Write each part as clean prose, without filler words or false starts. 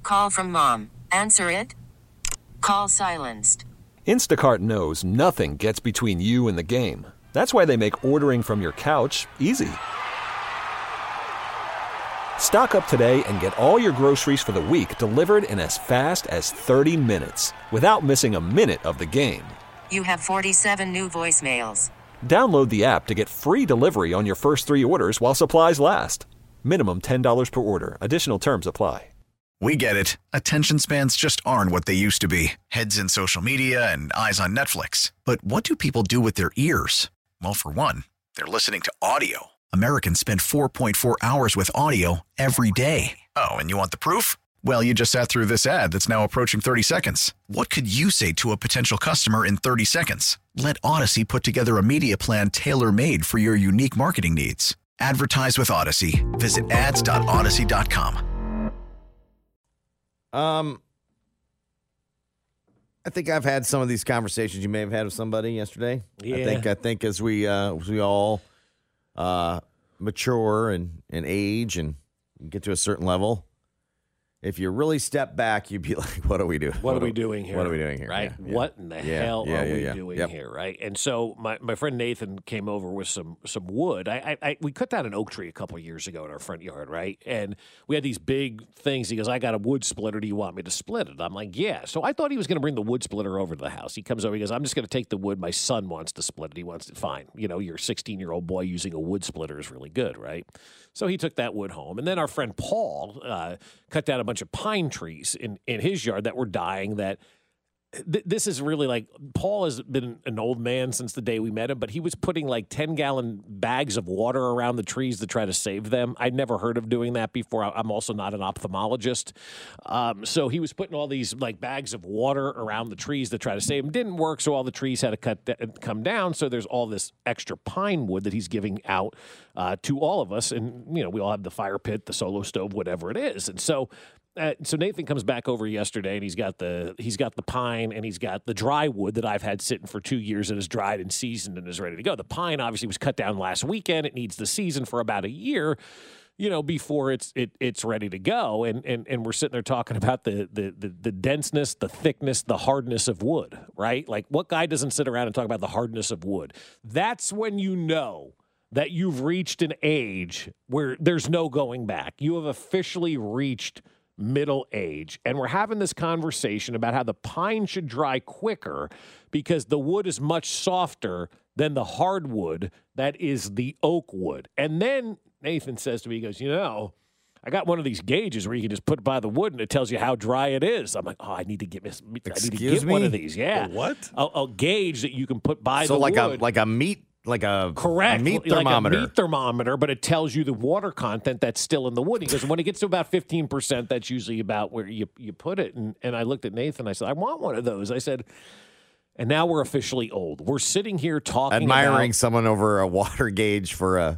Call from mom. Answer it. Call silenced. Instacart knows nothing gets between you and the game. That's why they make ordering from your couch easy. Stock up today and get all your groceries for the week delivered in as fast as 30 minutes without missing a minute of the game. You have 47 new voicemails. Download the app to get free delivery on your first 3 orders while supplies last. Minimum $10 per order. Additional terms apply. We get it. Attention spans just aren't what they used to be. Heads in social media and eyes on Netflix. But what do people do with their ears? Well, for one, they're listening to audio. Americans spend 4.4 hours with audio every day. Oh, and you want the proof? Well, you just sat through this ad that's now approaching 30 seconds. What could you say to a potential customer in 30 seconds? Let Odyssey put together a media plan tailor-made for your unique marketing needs. Advertise with Odyssey. Visit ads.odyssey.com. I think I've had some of these conversations you may have had with somebody yesterday. Yeah. I think as we all mature and age and get to a certain level, if you really step back, you'd be like, what are we doing? What are we doing here? What are we doing here? Right? Yeah. What in the hell are we doing Yep. here? Right? And so my friend Nathan came over with some wood. We cut down an oak tree a couple of years ago in our front yard, right? And we had these big things. He goes, I got a wood splitter. Do you want me to split it? I'm like, yeah. So I thought he was going to bring the wood splitter over to the house. He comes over. He goes, I'm just going to take the wood. My son wants to split it. He wants it. Fine. You know, your 16-year-old boy using a wood splitter is really good, right? So he took that wood home. And then our friend Paul cut down a bunch of pine trees in his yard that were dying. That this is really like, Paul has been an old man since the day we met him, but he was putting like 10-gallon bags of water around the trees to try to save them. I'd never heard of doing that before. I'm also not an ophthalmologist. So he was putting all these like bags of water around the trees to try to save them. Didn't work, so all the trees had to come down. So there's all this extra pine wood that he's giving out to all of us. And, you know, we all have the fire pit, the solo stove, whatever it is. And so Nathan comes back over yesterday, and he's got the pine, and he's got the dry wood that I've had sitting for 2 years and is dried and seasoned and is ready to go. The pine obviously was cut down last weekend. It needs the season for about a year, you know, before it's ready to go. And we're sitting there talking about the denseness, the thickness, the hardness of wood, right? Like, what guy doesn't sit around and talk about the hardness of wood? That's when you know that you've reached an age where there's no going back. You have officially reached middle age. And we're having this conversation about how the pine should dry quicker because the wood is much softer than the hardwood that is the oak wood. And then Nathan says to me, he goes, you know, I got one of these gauges where you can just put it by the wood and it tells you how dry it is. I'm like, oh, I need to get one of these. Yeah. What? A gauge that you can put by the wood. So like a meat. Like a correct, meat thermometer. Like a meat thermometer, but it tells you the water content that's still in the wood. Because when it gets to about 15%, that's usually about where you put it. And I looked at Nathan. I said, I want one of those. I said, and now we're officially old. We're sitting here talking admiring someone over a water gauge for a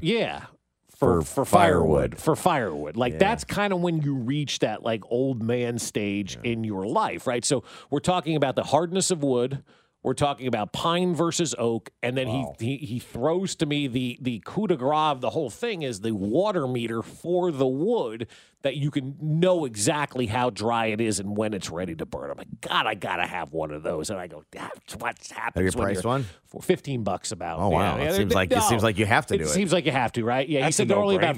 for firewood. For firewood. Like, that's kind of when you reach that, like, old man stage in your life, right? So we're talking about the hardness of wood. We're talking about pine versus oak, and then he throws to me the coup de grace of the whole thing is the water meter for the wood that you can know exactly how dry it is and when it's ready to burn. I'm like, God, I gotta have one of those. And I go, that's what happens. Have you priced one? For $15 about. Oh wow! Yeah, it seems like you have to do it. It seems like you have to, right? Yeah, he said they're only about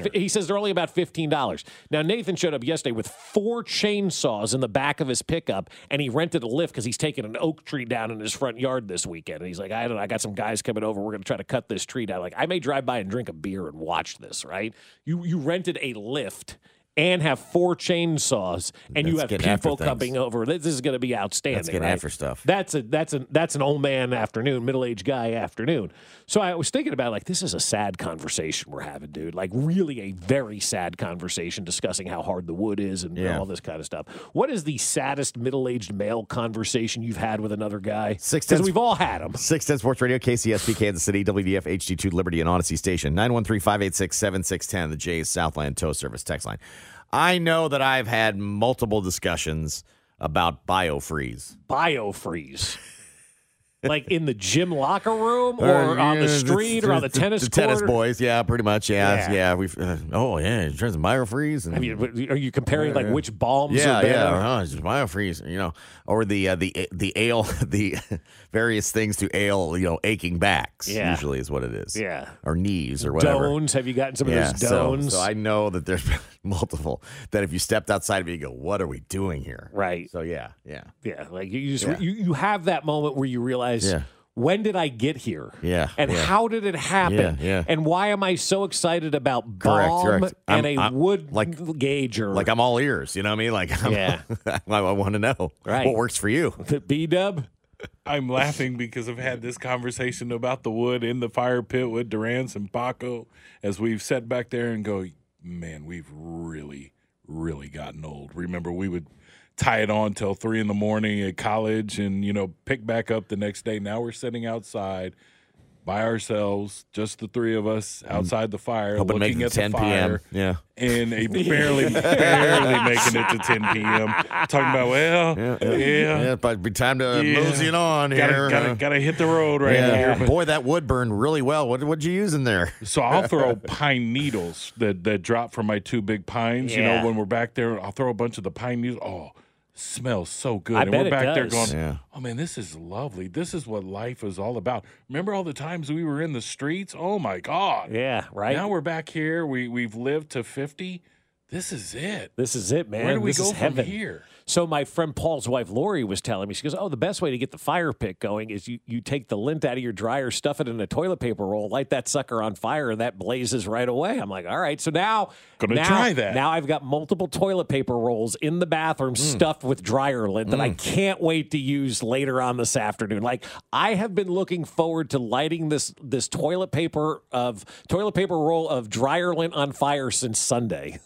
$15. Now Nathan showed up yesterday with 4 chainsaws in the back of his pickup, and he rented a lift because he's taking an oak tree down in his front yard this weekend. And he's like, I got some guys coming over. We're going to try to cut this tree down. Like, I may drive by and drink a beer and watch this, right? You rented a lift and have 4 chainsaws, and you have people coming over. This is going to be outstanding. Let's get after stuff. That's an old man afternoon, middle-aged guy afternoon. So I was thinking about, like, this is a sad conversation we're having, dude. Like, really a very sad conversation discussing how hard the wood is and all this kind of stuff. What is the saddest middle-aged male conversation you've had with another guy? Because we've all had them. 610 Sports Radio, KCSP, Kansas City, WDF, HD2, Liberty, and Odyssey Station. 913-586-7610, the Jay's Southland Tow Service text line. I know that I've had multiple discussions about biofreeze. Biofreeze. Like in the gym locker room or on the street or on the tennis court? The tennis boys, yeah, pretty much, yeah. We've in terms of biofreeze. And, are you comparing like which balms are better? Yeah, it's biofreeze, or the ale, the various things to ale, aching backs. Yeah. Usually is what it is. Yeah, or knees or whatever. Dones. Have you gotten some of those dones? So I know that there's multiple. That if you stepped outside of it, you go, "What are we doing here?" Right. So yeah. Like you just you have that moment where you realize. When did I get here? Yeah. And how did it happen? Yeah. And why am I so excited about balm and a wood gauger? Like I'm all ears, you know what I mean? Like, I want to know what works for you. B-Dub? I'm laughing because I've had this conversation about the wood in the fire pit with Durance and Paco as we've sat back there and go, man, we've really, really gotten old. Remember, we would tie it on till 3 a.m. at college and, pick back up the next day. Now we're sitting outside by ourselves, just the three of us outside the fire, looking at the 10 fire. p.m. Yeah. And barely making it to 10 p.m. Talking about, but be time to mosey it on here. Gotta hit the road here. But boy, that wood burned really well. What'd you use in there? So I'll throw pine needles that drop from my 2 big pines. When we're back there, I'll throw a bunch of the pine needles. Oh, smells so good. And we're back there going, oh, man, this is lovely. This is what life is all about. Remember all the times we were in the streets? Oh, my God. Yeah, right. Now we're back here. We've lived to 50. This is it. This is it, man. Where do we go from here? So my friend Paul's wife, Lori, was telling me, she goes, the best way to get the fire pit going is you take the lint out of your dryer, stuff it in a toilet paper roll, light that sucker on fire, and that blazes right away. I'm like, all right. So now try that. Now I've got multiple toilet paper rolls in the bathroom stuffed with dryer lint that I can't wait to use later on this afternoon. Like, I have been looking forward to lighting this toilet paper roll of dryer lint on fire since Sunday.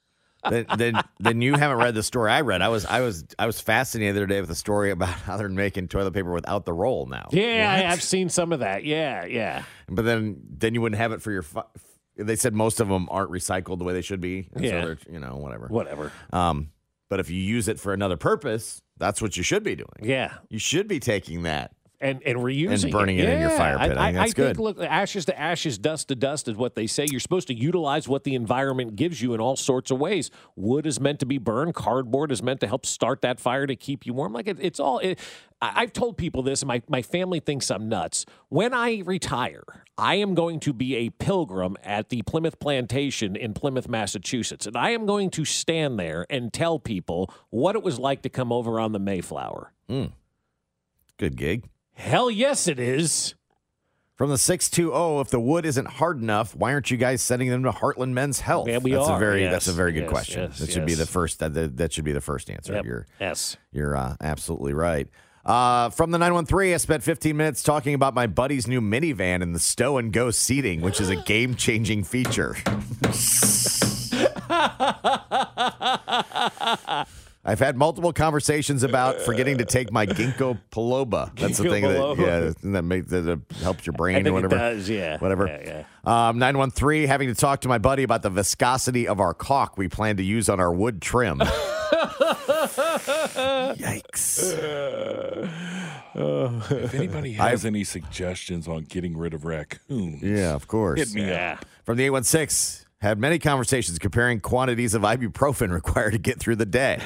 Then you haven't read the story I read. I was fascinated the other day with a story about how they're making toilet paper without the roll now. Yeah, I've seen some of that. Yeah. But then you wouldn't have it for your. They said most of them aren't recycled the way they should be. So they're, whatever. But if you use it for another purpose, that's what you should be doing. Yeah, you should be taking that. And reusing and burning it in your fire pit. I think that's good. Look, ashes to ashes, dust to dust is what they say. You're supposed to utilize what the environment gives you in all sorts of ways. Wood is meant to be burned. Cardboard is meant to help start that fire to keep you warm. Like it's all. I've told people this, and my family thinks I'm nuts. When I retire, I am going to be a pilgrim at the Plymouth Plantation in Plymouth, Massachusetts, and I am going to stand there and tell people what it was like to come over on the Mayflower. Good gig. Hell yes, it is. From the 620, if the wood isn't hard enough, why aren't you guys sending them to Heartland Men's Health? Yeah, that's a very good question. Yes, that should be the first. That should be the first answer. Yep. You're absolutely right. From the 913, I spent 15 minutes talking about my buddy's new minivan and the stow and go seating, which is a game-changing feature. I've had multiple conversations about forgetting to take my ginkgo biloba. That's the thing that helps your brain or whatever. It does, yeah. Whatever. Yeah. 913, having to talk to my buddy about the viscosity of our caulk we plan to use on our wood trim. Yikes. If anybody has any suggestions on getting rid of raccoons, yeah, of course. Hit me up. From the 816. Had many conversations comparing quantities of ibuprofen required to get through the day.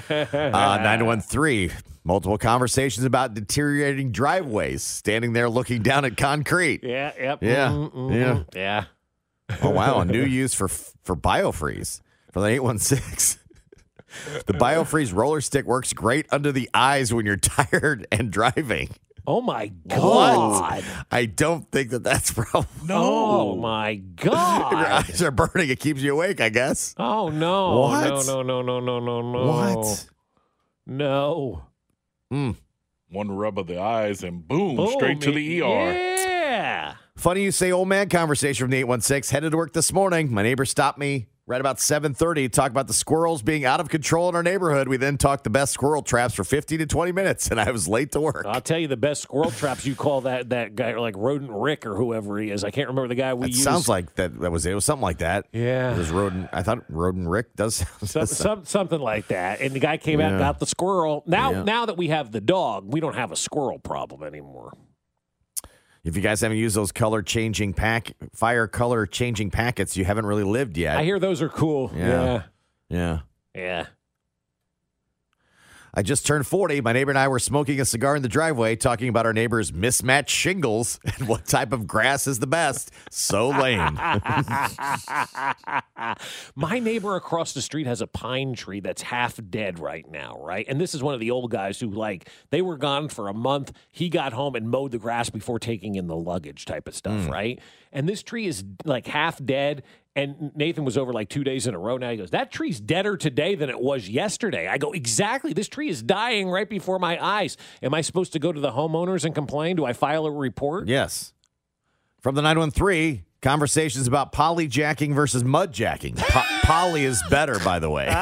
913, multiple conversations about deteriorating driveways, standing there looking down at concrete. Yeah. Yeah. Oh, wow. A new use for BioFreeze from the 816. The BioFreeze roller stick works great under the eyes when you're tired and driving. Oh, my God. What? I don't think that's probably. No. Oh, my God. Your eyes are burning. It keeps you awake, I guess. Oh, no. What? No. What? No. One rub of the eyes and boom, straight to the ER. Yeah. Funny you say old man conversation from the 816. Headed to work this morning. My neighbor stopped me Right about 7:30, talk about the squirrels being out of control in our neighborhood. We then talked the best squirrel traps for 15 to 20 minutes, and I was late to work. I'll tell you the best squirrel traps. You call that guy like Rodent Rick or whoever he is. I can't remember the guy we It used. sounds like that was it. It was something like that. Yeah. It was Rodent. I thought Rodent Rick does Something like that. And the guy came out and got the squirrel. Now that we have the dog, we don't have a squirrel problem anymore. If you guys haven't used those fire color changing packets, you haven't really lived yet. I hear those are cool. Yeah. Yeah. I just turned 40. My neighbor and I were smoking a cigar in the driveway, talking about our neighbor's mismatched shingles and what type of grass is the best. So lame. My neighbor across the street has a pine tree that's half dead right now, right? And this is one of the old guys who, they were gone for a month. He got home and mowed the grass before taking in the luggage type of stuff, right? And this tree is half dead. And Nathan was over 2 days in a row now. He goes, that tree's deader today than it was yesterday. I go, exactly. This tree is dying right before my eyes. Am I supposed to go to the homeowners and complain? Do I file a report? Yes. From the 913, conversations about polyjacking versus mudjacking. Poly is better, by the way.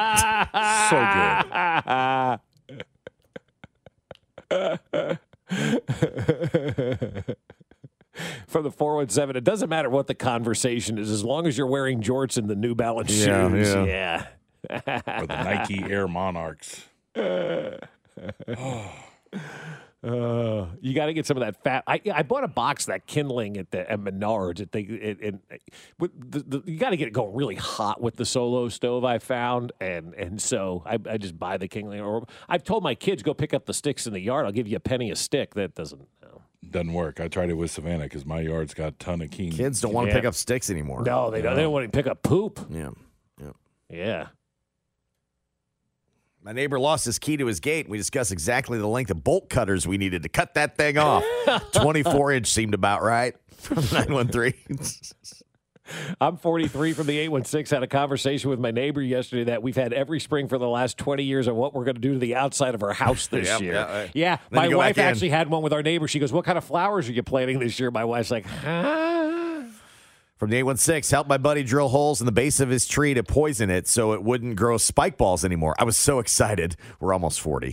So good. From the 417, it doesn't matter what the conversation is, as long as you're wearing jorts and the New Balance shoes. Yeah. Or the Nike Air Monarchs. You got to get some of that fat. I bought a box of that kindling at Menards. You got to get it going really hot with the Solo stove I found, and so I just buy the kindling. Or I've told my kids, go pick up the sticks in the yard. I'll give you a penny a stick. That doesn't. Doesn't work. I tried it with Savannah because my yard's got a ton of keen. Kids don't want to pick up sticks anymore. No, they don't. They don't want to pick up poop. Yeah. My neighbor lost his key to his gate. We discussed exactly the length of bolt cutters we needed to cut that thing off. 24-inch seemed about right from 913. I'm 43 from the 816. Had a conversation with my neighbor yesterday that we've had every spring for the last 20 years on what we're going to do to the outside of our house this year. Yeah, my wife actually had one with our neighbor. She goes, what kind of flowers are you planting this year? My wife's like, huh? From the 816, helped my buddy drill holes in the base of his tree to poison it so it wouldn't grow spike balls anymore. I was so excited. We're almost 40.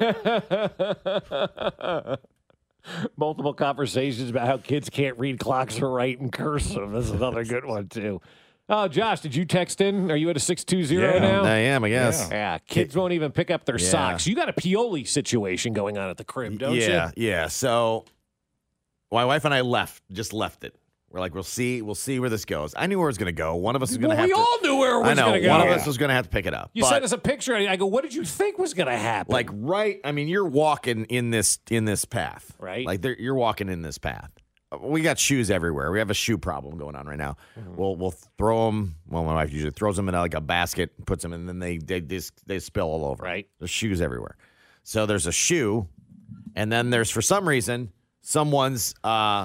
Multiple conversations about how kids can't read clocks or write in cursive. That's another good one, too. Oh, Josh, did you text in? Are you at a 620 now? I am, I guess. Yeah, kids won't even pick up their socks. You got a Pioli situation going on at the crib, don't you? Yeah. So my wife and I just left it. We're like, we'll see where this goes. I knew where it was going to go. One of us was going to have to. We all knew where it was going to go. One of us was going to have to pick it up. You sent us a picture, and I go, what did you think was going to happen? You're walking in this path. Right. You're walking in this path. We got shoes everywhere. We have a shoe problem going on right now. Mm-hmm. We'll throw them. Well, my wife usually throws them in a basket, puts them in, and then they spill all over. Right. There's shoes everywhere. So there's a shoe, and then there's, for some reason, someone's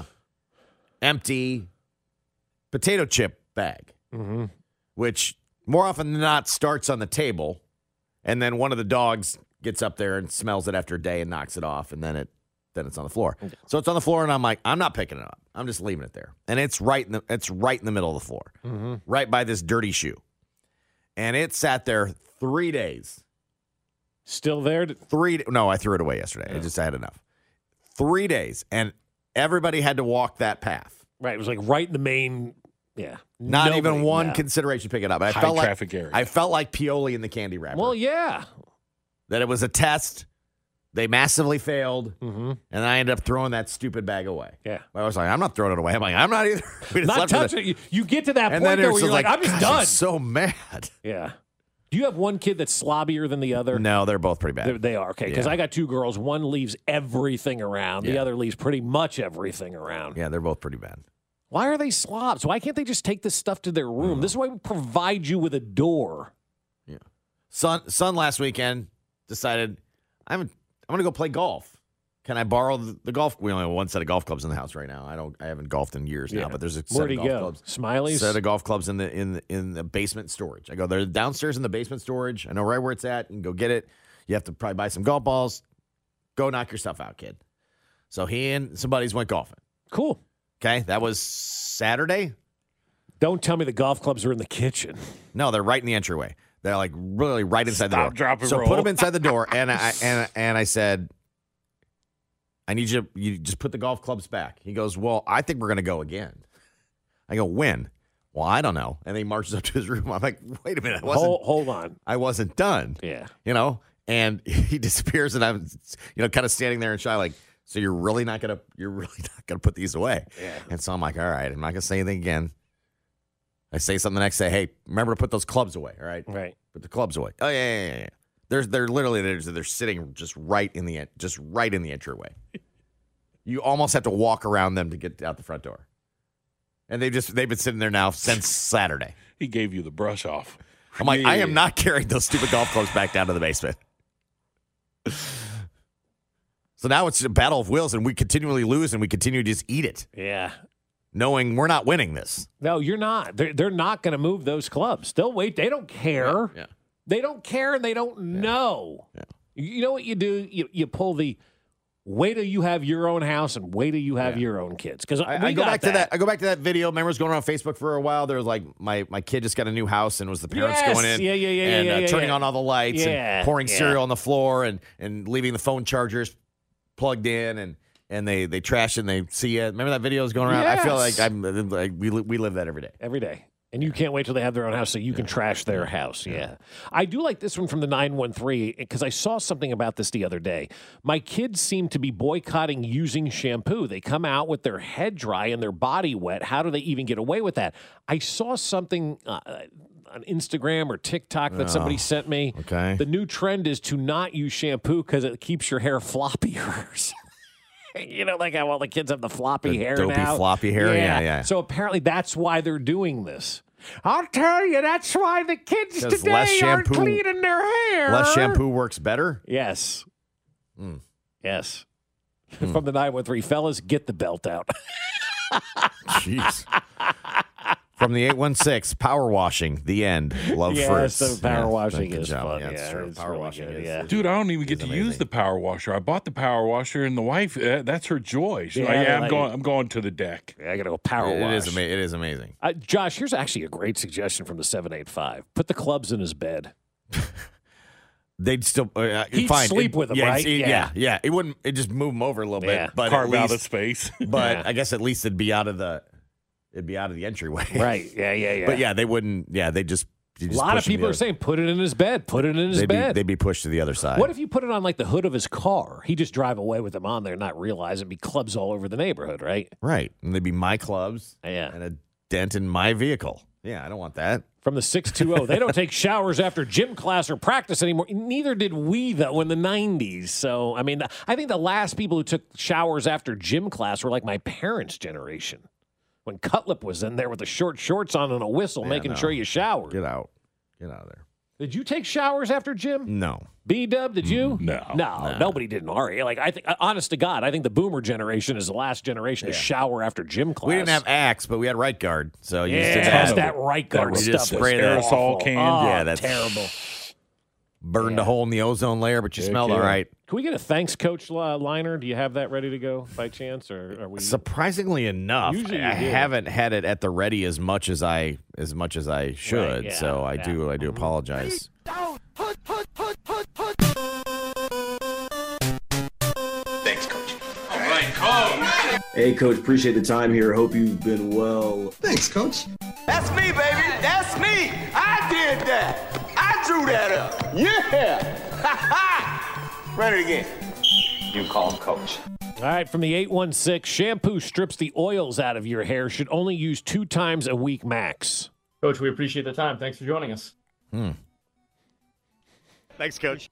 empty potato chip bag, which more often than not starts on the table, and then one of the dogs gets up there and smells it after a day and knocks it off, and then it's on the floor. Okay. So it's on the floor, and I'm like, I'm not picking it up. I'm just leaving it there, and it's right in the middle of the floor, right by this dirty shoe, and it sat there 3 days. Still there? No, I threw it away yesterday. I had enough. 3 days, and everybody had to walk that path. Right, it was right in the main. Yeah, not even one consideration to pick it up. I felt traffic area. I felt like Pioli in the candy wrapper. Well, yeah, that it was a test. They massively failed, and I ended up throwing that stupid bag away. Yeah, I was like, I'm not throwing it away. I'm like, I'm not either. Not touching it. You get to that point where you're like, I'm just done. I'm so mad. Yeah. Do you have one kid that's slobbier than the other? No, they're both pretty bad. They are, okay, because I got two girls. One leaves everything around. The other leaves pretty much everything around. Yeah, they're both pretty bad. Why are they slobs? Why can't they just take this stuff to their room? This is why we provide you with a door. Yeah. Son last weekend decided, I'm going to go play golf. Can I borrow the golf? We only have one set of golf clubs in the house right now. I haven't golfed in years now, but there's a set of golf clubs. Smiley's? Set of golf clubs in the basement storage. I go, they're downstairs in the basement storage. I know right where it's at. You can go get it. You have to probably buy some golf balls. Go knock yourself out, kid. So he and some buddies went golfing. Cool. Okay, that was Saturday. Don't tell me the golf clubs are in the kitchen. No, they're right in the entryway. They're like really right inside the door. Drop, and so roll. put them inside the door, and I said, I need you just put the golf clubs back. He goes, well, I think we're going to go again. I go, when? Well, I don't know. And then he marches up to his room. I'm like, wait a minute. Hold on. I wasn't done. Yeah. And he disappears, and I'm, kind of standing there and shy, like, so you're really not gonna put these away. Yeah. And so I'm like, all right, I'm not gonna say anything again. I say something the next day. Hey, remember to put those clubs away. All right. Right. Put the clubs away. Oh yeah. They're literally they're sitting just right in the entryway. You almost have to walk around them to get out the front door. And they've been sitting there now since Saturday. He gave you the brush off. I'm like, I am not carrying those stupid golf clubs back down to the basement. So now it's a battle of wills, and we continually lose, and we continue to just eat it. Yeah. Knowing we're not winning this. No, you're not. They're not going to move those clubs. They'll wait. They don't care. Yeah. They don't care, and they don't know. Yeah. You know what you do? You pull the wait till you have your own house and wait till you have your own kids. Because I go back to that. I go back to that video. Remember, it was going around Facebook for a while. There was like my kid just got a new house, and it was the parents going in, and turning on all the lights and pouring cereal on the floor and leaving the phone chargers plugged in, and they trash and they see it. Remember that video was going around? Yes. I feel like we live that every day. Every day. And you can't wait till they have their own house so you can trash their house. Yeah. I do like this one from the 913 because I saw something about this the other day. My kids seem to be boycotting using shampoo. They come out with their head dry and their body wet. How do they even get away with that? I saw something on Instagram or TikTok that somebody sent me. Okay. The new trend is to not use shampoo because it keeps your hair floppier. Like how all the kids have the floppy hair dopey now. Floppy hair, yeah. So apparently that's why they're doing this. I'll tell you, that's why the kids today aren't cleaning their hair. Less shampoo works better? Yes. Yes. From the 913, fellas, get the belt out. Jeez. From the 816, power washing, the end. Love fruits. Yes, the power washing is job. fun. Yeah, it's true. Power really washing good, is. Dude, I don't even get to use the power washer. I bought the power washer, and the wife, that's her joy. She's Yeah, like, I'm going to the deck. I got to go power wash. It is amazing. Josh, here's actually a great suggestion from the 785. Put the clubs in his bed. They'd still He'd fine. sleep with them, right? Yeah. It wouldn't. It just move them over a little bit, but Carve at out least, of space. But I guess at least it'd be out of the entryway, Right? Yeah. But yeah, they wouldn't. Yeah, they just. A lot of people are saying, put it in his bed. Put it in his bed. They'd be pushed to the other side. What if you put it on like the hood of his car? He just drive away with them on there, not realize it'd be clubs all over the neighborhood, right? Right, and they'd be my clubs. Yeah. And a dent in my vehicle. Yeah, I don't want that. From the 620, they don't take showers after gym class or practice anymore. Neither did we, though, in the 90s. So, I mean, I think the last people who took showers after gym class were like my parents' generation. When Cutlip was in there with the short shorts on and a whistle, making sure you showered. Get out of there. Did you take showers after gym? No. B-Dub, did you? No. Nobody did in our area. Like, I think, honest to God, I think the boomer generation is the last generation to shower after gym class. We didn't have Axe, but we had right guard. So you just Yeah, didn't that right guard You stuff just was spray that aerosol awful. can. Oh, Yeah, that's terrible. burned a hole in the ozone layer, but you smelled all right. Can we get a thanks coach liner? Do you have that ready to go by chance, or are we? Surprisingly enough, Usually I you do. haven't had it at the ready as much as I should. Right, yeah, so I yeah. do apologize. Thanks, Coach. Hey, Coach, appreciate the time here. Hope you've been well. Thanks, Coach. That's me, baby. That's me. I did that. I drew that up. Yeah. Ha ha. Run it again. You call him Coach. All right, from the 816, shampoo strips the oils out of your hair. Should only use 2 times a week max. Coach, we appreciate the time. Thanks for joining us. Thanks, Coach.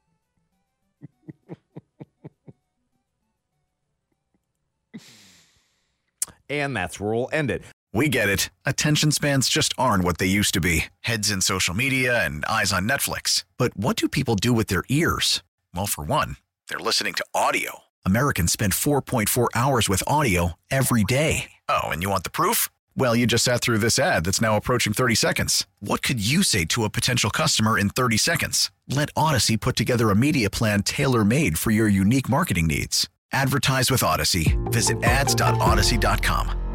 And that's where we'll end it. We get it. Attention spans just aren't what they used to be. Heads in social media and eyes on Netflix. But what do people do with their ears? Well, for one, they're listening to audio. Americans spend 4.4 hours with audio every day. Oh, and you want the proof? Well, you just sat through this ad that's now approaching 30 seconds. What could you say to a potential customer in 30 seconds? Let Odyssey put together a media plan tailor-made for your unique marketing needs. Advertise with Odyssey. Visit ads.odyssey.com.